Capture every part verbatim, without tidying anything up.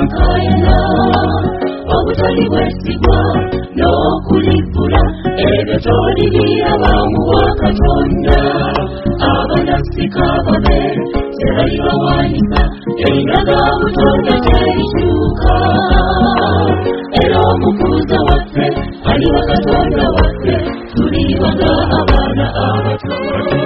kaina obutali bwesigwa n'okulifula ebyo tolirira abamu wa Katonda abanasika babe tebali bawanisa endaga butonda terikyuka era omukuuza waffe ali wa Katonda waffe tulibaga abaana abatono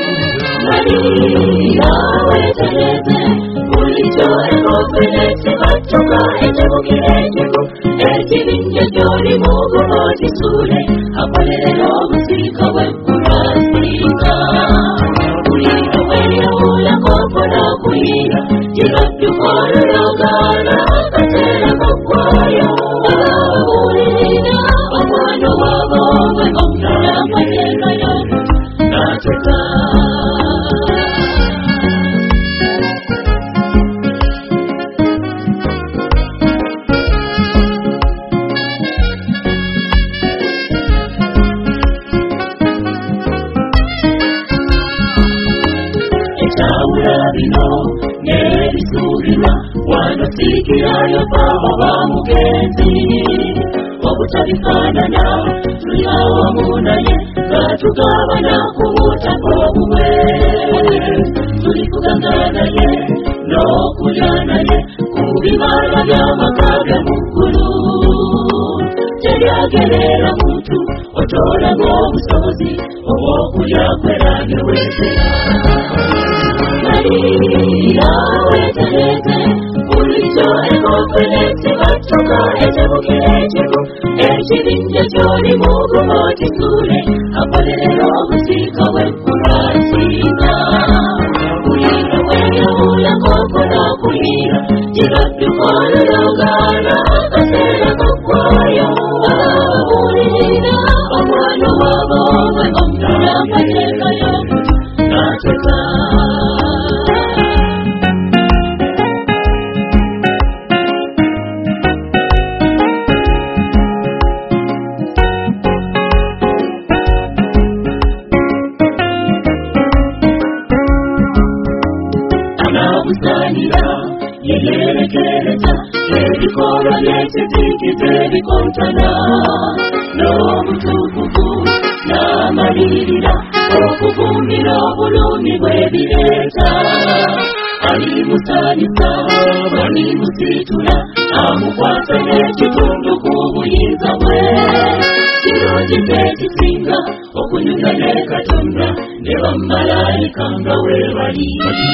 Maria wetereze bulijjo engofeneti batoka ekibukira ekigo ekibinja gy'oli mugumo kisule akolerera obusika bw'eggulwasinga kulira weyawula kokola kuyira kirabduka olulogana akaseera kaggwayo abawulirira omwana wabobwe omulamalerayo nateka bino n'ebisuubirwa wano siikirayo paabo bamugenzi obutabifaanana tuli awamu naye nga tugabana ku butaka obuwe tulikuganga naye n'okulya naye ku bibala by'amaka ge mu ggulu teryagerera muntu otoola ng'obusobozi obw'okulya kwera ne weezera Maria wetereze bulijjo engofeneti batoka ekibukira ekigo ekibinja gy'oli mugumo kisule akolerera obusika bw'eggulwasinga kulira weyawula kokola kulira kirabduka olulogana akaseera kaggwayo abawulirira omwana wabobwe omulamalerayo nateka yeyerekereza ebikolwa by'ekitikizo ebikontana n'obutukuvu n'amalirira okukuumira obulumi bw'ebireeta alimusaanisa alimusiitula amukwasa n'ekitundu ku buyinza bwe kirungi ekisinga okunyumya ne Katonda ne bamalayika nga weebali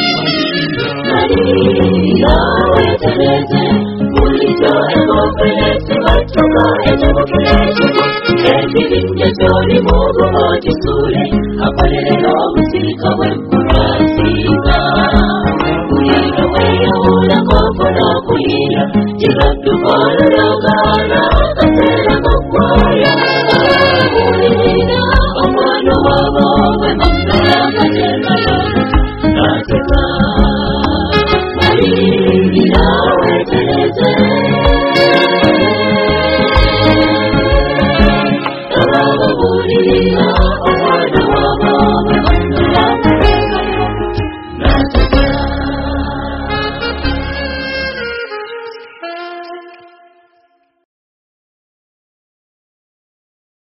Maria wetereze bulijjo engofeneti batoka ekibukira ekigo ekibinja gy'oli mugumo kisule akolerera obusika bw'eggulwasinga kulira weyawula kokola kulira kirabduka olulogana